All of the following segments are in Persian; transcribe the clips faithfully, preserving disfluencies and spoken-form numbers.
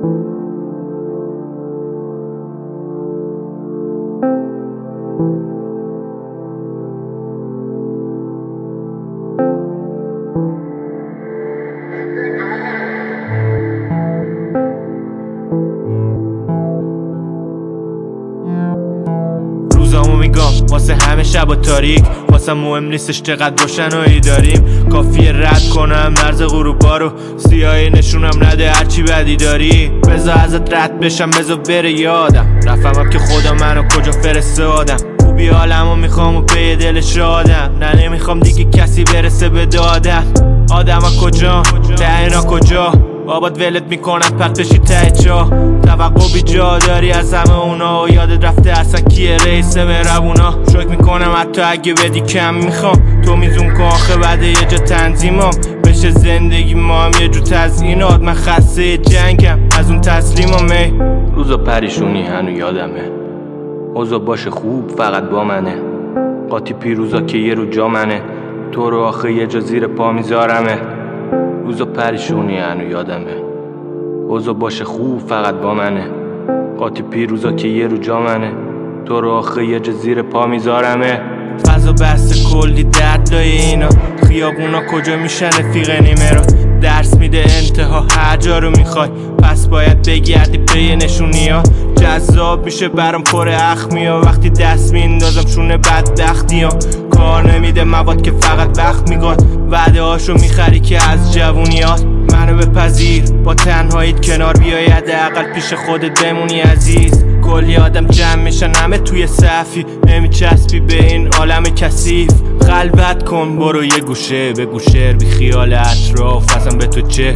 روزامو میگم واسه همه شب و تاریک، واسه مهم نیستش چقدر روشنایی داریم. کافیه رد کنم مرز غروبا رو، سیاهی نشونم نده هرچی بدی داری. بذار ازت رد بشم، بذار بره یادم، رفمم که خدا منو کجا فرستادم. خوبی حالمو میخوام و به دل شادم، نه نمیخوام دیگه کسی برسه به دادم. آدم ها کجا؟ ته اینا کجا؟ آباد ولت میکنم پخت بشی ته چاه. توقع بی جا داری از همه اونا و یادت رفته اصلا کیه رئیس مهربونا. شکر میکنم حتی اگه بدی کم میخوام، تو میزون کن آخه بعد یه جا تنظیمم بشه زندگی ما هم یه جو تزیینات. من خسته جنگم از اون تسلیمم. ای روزا پریشونی هنو یادمه، اوضاع باشه خوب فقط با منه. قاطی پیروزا که یه رو جا منه، تو رو آخه یه جا زیر پا میذارمه. روزا پریشونی هنو یادمه، اوضاع باشه خوب فقط با منه. قاطی پیروزا که یه رو جا منه، تو رو آخه یه جا زیر پا میذارمه. فضا بسته کلی درد لای اینا، خیابونا کجا میشن رفیق نیمه را. درس میده انتها هر جا رو میخوای، پس باید بگردی پی نشونی ها. جذاب میشه برام پر اخمی ها، وقتی دست میندازم شونه بدبختی ها. کار نمیده مواد که فقط وقت میگاد، وعده هاشو میخری که از جوونیات. منو بپذیر با تنهاییت کنار بیای، حداقل پیش خودت بمونی عزیز. کلی آدم جمع میشن همه توی صفی، نمیچسبی به این عالم کثیف. خلوت کن برو یه گوشه بگو شعر بی خیال اطراف، اصلا به تو چه؟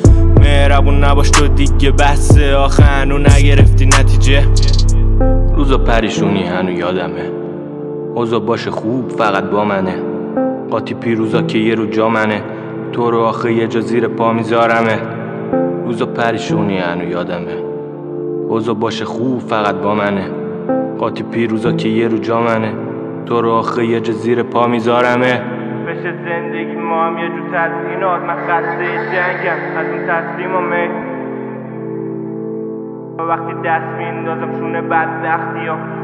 مهربون نباش تو دیگه بسه، آخه هنو نگرفتی نتیجه. روزا پریشونی هنو یادمه، اوضاع باشه خوب فقط با منه. قاطی پیروزا که یه رو جا منه، تو رو آخه یه جا زیر پا میذارمه. روزا پریشونی هنو یادمه، اوضاع باشه خوب فقط با منه. قاطی پیروزا که یه رو جا منه، تو رو آخه یه جا زیر پا میذارمه. بشه زندگی ما هم یه جو تزیینات، من خسته جنگم از اون تسلیمم. ای وقتی دست میندازم شونه بدبختی ها.